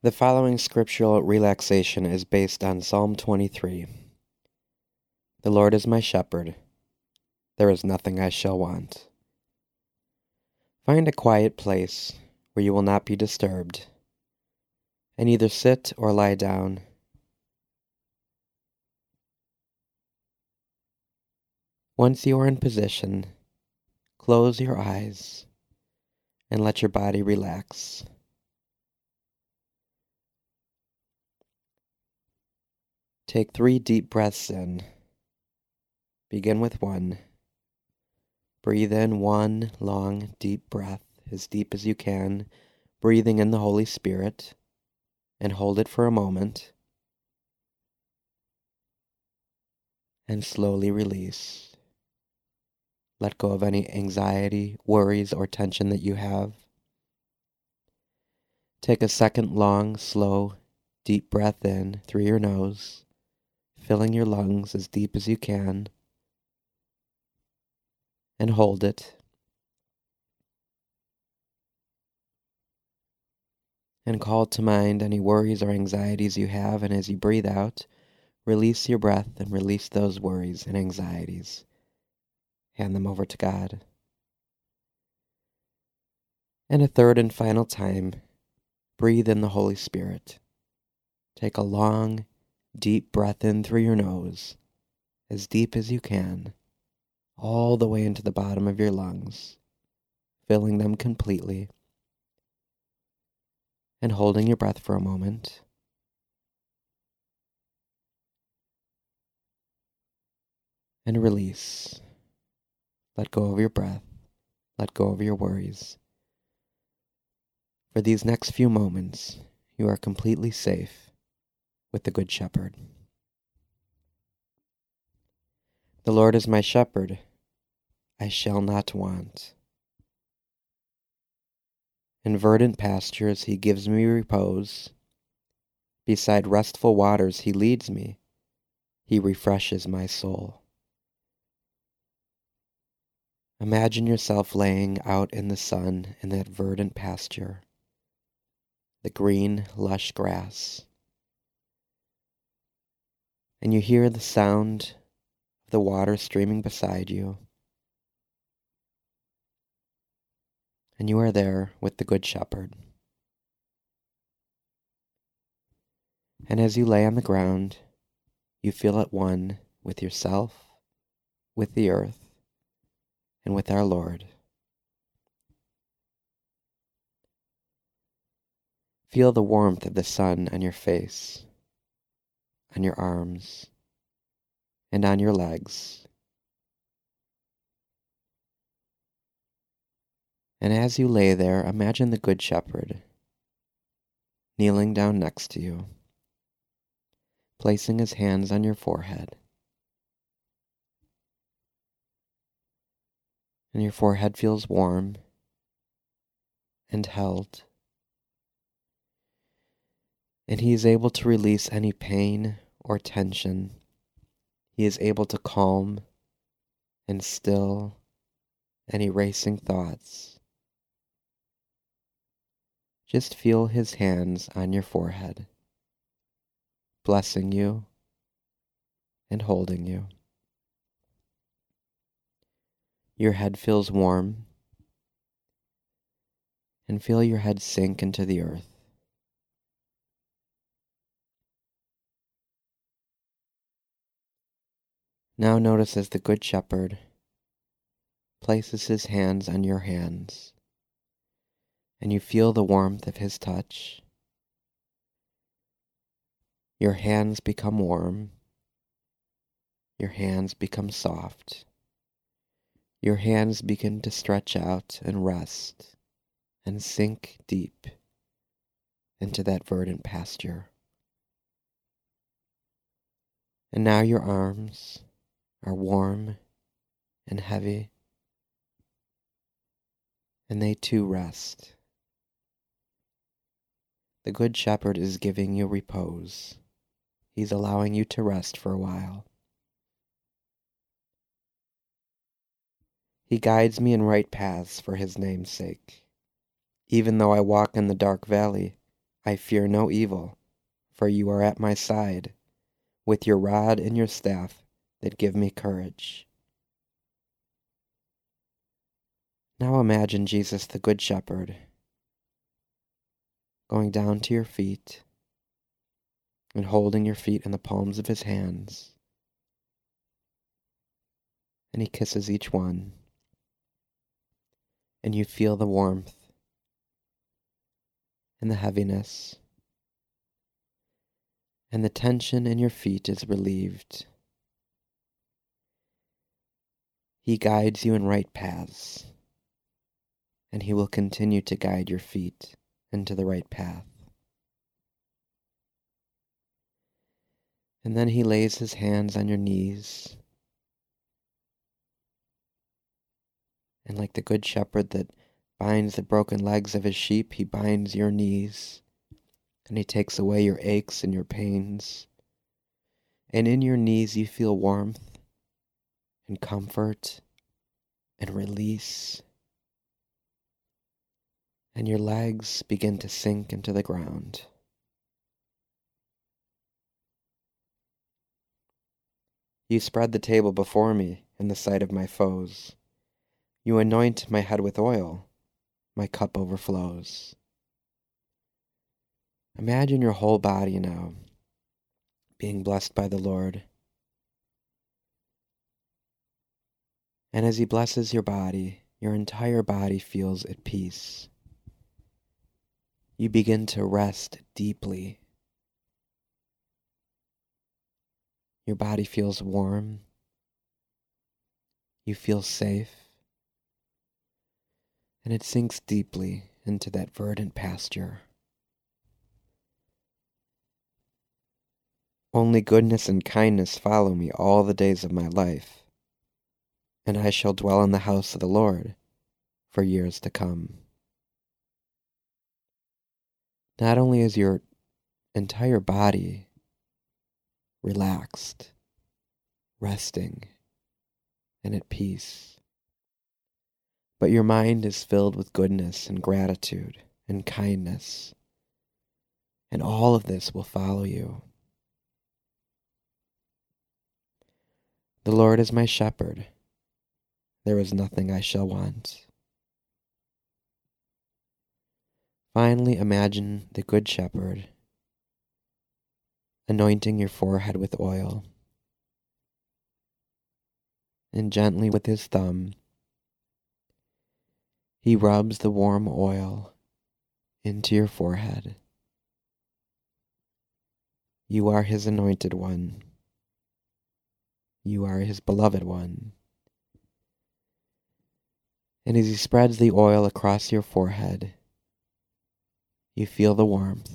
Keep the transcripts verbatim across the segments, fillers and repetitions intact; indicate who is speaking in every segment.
Speaker 1: The following scriptural relaxation is based on Psalm twenty-three. The Lord is my shepherd. There is nothing I shall want. Find a quiet place where you will not be disturbed, and either sit or lie down. Once you are in position, close your eyes and let your body relax. Take three deep breaths in. Begin with one. Breathe in one long, deep breath, as deep as you can, breathing in the Holy Spirit, and hold it for a moment, and slowly release. Let go of any anxiety, worries, or tension that you have. Take a second long, slow, deep breath in through your nose, filling your lungs as deep as you can, and hold it. And call to mind any worries or anxieties you have, and as you breathe out, release your breath and release those worries and anxieties. Hand them over to God. And a third and final time, breathe in the Holy Spirit. Take a long, deep breath in through your nose, as deep as you can, all the way into the bottom of your lungs, filling them completely, and holding your breath for a moment. And release. Let go of your breath. Let go of your worries. For these next few moments, you are completely safe with the Good Shepherd. The Lord is my shepherd. I shall not want. In verdant pastures he gives me repose. Beside restful waters he leads me. He refreshes my soul. Imagine yourself laying out in the sun in that verdant pasture, the green, lush grass, and you hear the sound of the water streaming beside you, and you are there with the Good Shepherd. And as you lay on the ground, you feel at one with yourself, with the earth, and with our Lord. Feel the warmth of the sun on your face, on your arms, and on your legs. And as you lay there, imagine the Good Shepherd kneeling down next to you, placing his hands on your forehead. And your forehead feels warm and held. And he is able to release any pain or tension. He is able to calm and still any racing thoughts. Just feel his hands on your forehead, blessing you and holding you. Your head feels warm, and feel your head sink into the earth. Now notice as the Good Shepherd places his hands on your hands, and you feel the warmth of his touch. Your hands become warm. Your hands become soft. Your hands begin to stretch out and rest and sink deep into that verdant pasture. And now your arms are warm and heavy, and they too rest. The Good Shepherd is giving you repose. He's allowing you to rest for a while. He guides me in right paths for his name's sake. Even though I walk in the dark valley, I fear no evil, for you are at my side, with your rod and your staff that give me courage. Now imagine Jesus the Good Shepherd going down to your feet and holding your feet in the palms of his hands, and he kisses each one, and you feel the warmth and the heaviness, and the tension in your feet is relieved. He guides you in right paths, and he will continue to guide your feet into the right path. And then he lays his hands on your knees, and like the good shepherd that binds the broken legs of his sheep, he binds your knees, and he takes away your aches and your pains. And in your knees you feel warmth and comfort and release. And your legs begin to sink into the ground. You spread the table before me in the sight of my foes. You anoint my head with oil. My cup overflows. Imagine your whole body now being blessed by the Lord. And as he blesses your body, your entire body feels at peace. You begin to rest deeply. Your body feels warm. You feel safe. And it sinks deeply into that verdant pasture. Only goodness and kindness follow me all the days of my life, and I shall dwell in the house of the Lord for years to come. Not only is your entire body relaxed, resting, and at peace, but your mind is filled with goodness and gratitude and kindness, and all of this will follow you. The Lord is my shepherd. There is nothing I shall want. Finally, imagine the Good Shepherd anointing your forehead with oil, and gently with his thumb, he rubs the warm oil into your forehead. You are his anointed one. You are his beloved one. And as he spreads the oil across your forehead, you feel the warmth.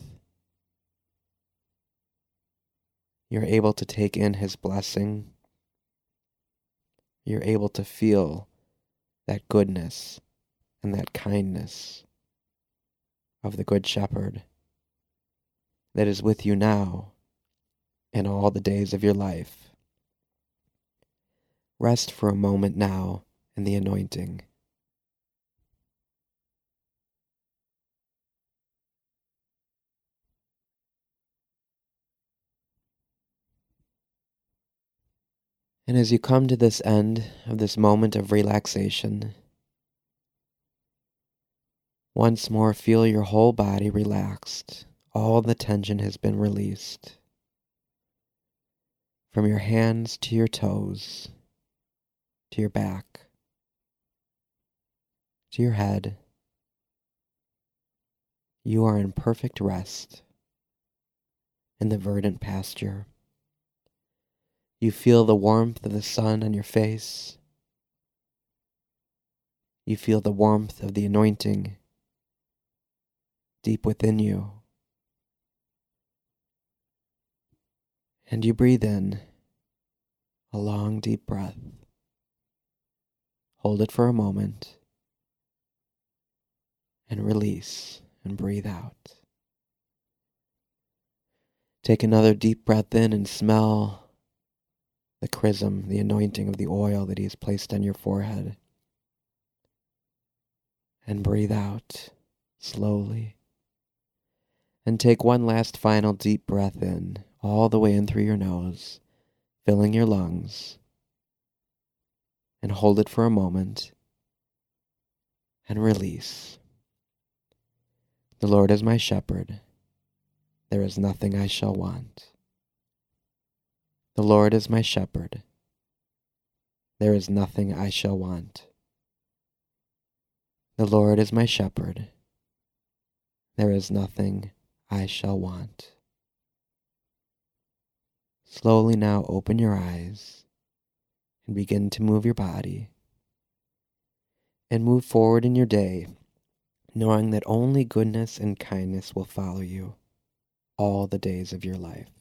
Speaker 1: You're able to take in his blessing. You're able to feel that goodness and that kindness of the Good Shepherd that is with you now and all the days of your life. Rest for a moment now in the anointing. And as you come to this end of this moment of relaxation, once more feel your whole body relaxed. All the tension has been released. From your hands to your toes, to your back, to your head, you are in perfect rest in the verdant pasture. You feel the warmth of the sun on your face. You feel the warmth of the anointing deep within you. And you breathe in a long, deep breath. Hold it for a moment and release and breathe out. Take another deep breath in and smell the chrism, the anointing of the oil that he has placed on your forehead. And breathe out slowly And take one last final deep breath in, all the way in through your nose, filling your lungs. And hold it for a moment. And release. The Lord is my shepherd. There is nothing I shall want. The Lord is my shepherd. There is nothing I shall want. The Lord is my shepherd. There is nothing I shall want. Slowly now open your eyes and begin to move your body and move forward in your day, knowing that only goodness and kindness will follow you all the days of your life.